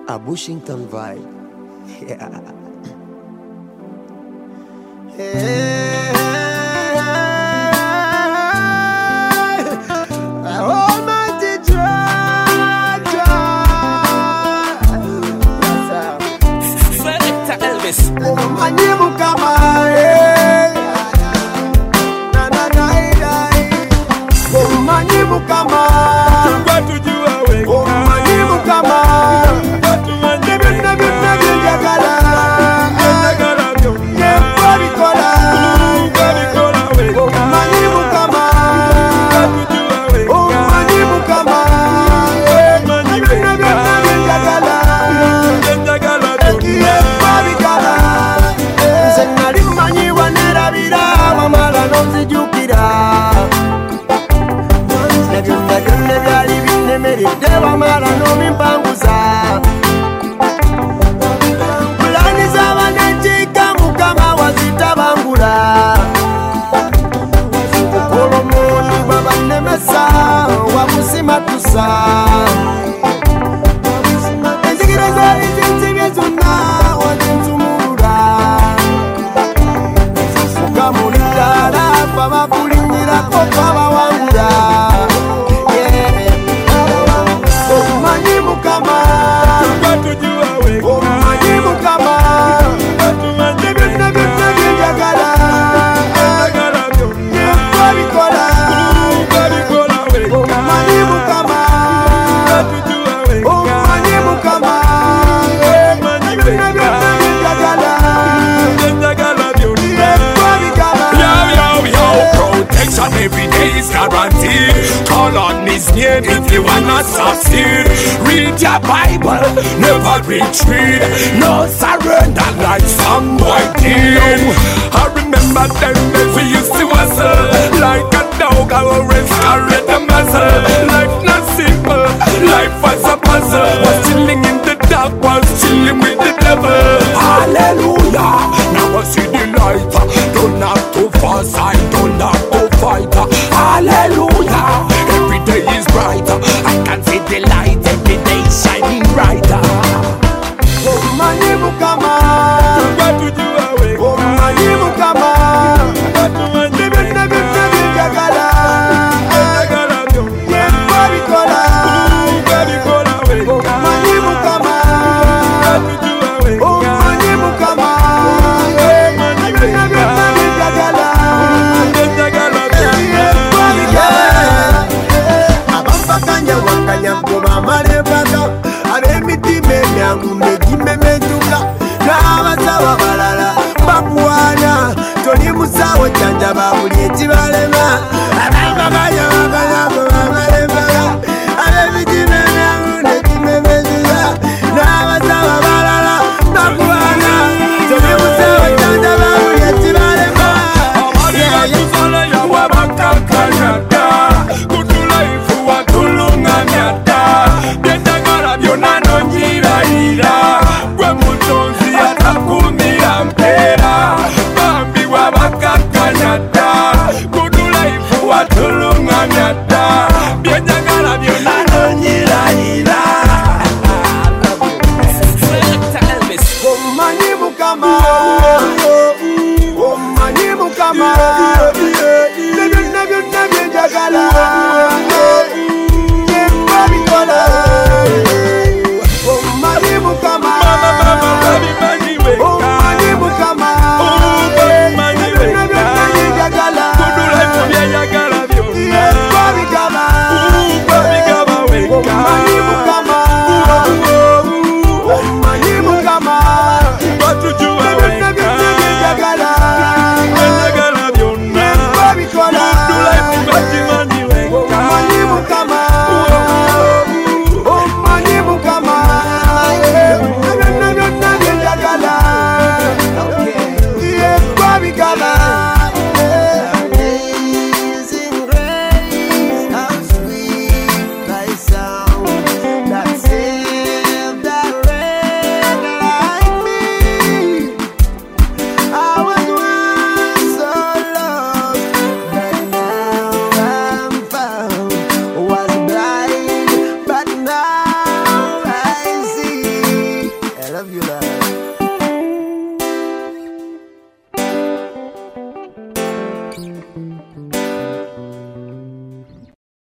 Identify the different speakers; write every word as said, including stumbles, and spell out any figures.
Speaker 1: A Bushington vibe. Yeah. Hey, Almighty Jah,
Speaker 2: Selector Elvis.
Speaker 1: Umanyibu kama na na na umanyibu kama
Speaker 2: Tujua we.
Speaker 1: umanyibu kama Dewa mara no mimpanguza Mulani zawa nechika mukama wazitabangula Kolomoni baba nemesa wakusima tusa Enzikireza izinzi vyezuna wazinzumura Mukamulidala fama kulingira kopaba wangura
Speaker 2: Every day is guaranteed. Call on his name if you wanna succeed. Read your Bible, never retreat. No surrender like some boy did. I remember them days we used to hustle like a dog, I always carried the muscle. Life not simple, life was a puzzle. Was chilling in the dark, was chilling with the devil. Hallelujah, now I see the light. Don't have to fuss, I don't have to fight. Hallelujah, every day is brighter. I can see the light, every day shining brighter.
Speaker 1: Oh, manyibu kama
Speaker 2: Watu jua we.
Speaker 1: Oh, manyibu kama
Speaker 2: Watu manyibu
Speaker 1: Nebe nebe gagala
Speaker 2: Gagala vyo.
Speaker 1: Yembari kola
Speaker 2: Gari kola we.
Speaker 1: Oh, manyibu kama
Speaker 2: Watu jua we.
Speaker 1: Oh, manyibu kama Nebe nebe gagala
Speaker 2: Gagala vyo.
Speaker 1: Yembari kola Abamba kanya wakanya mkoma marebaka Abemitime myangu mejime mejuka N'abasawa balala bakuwana Toli musawo janja babuli ekibalema Abamba kanya wakanya mkoma marebaka Abemitime myangu mejime mejuka N'abasawa balala bakuwana Toli musawo janja babuli ekibalema
Speaker 2: Amaliga tuzala ya wabakakanyata Kutula ifu watulunganyata Byendagala byona nonjirayira Gwe mutonzi atakumira mpera Bambi wabakakanyata Kutula ifu
Speaker 1: love you, love.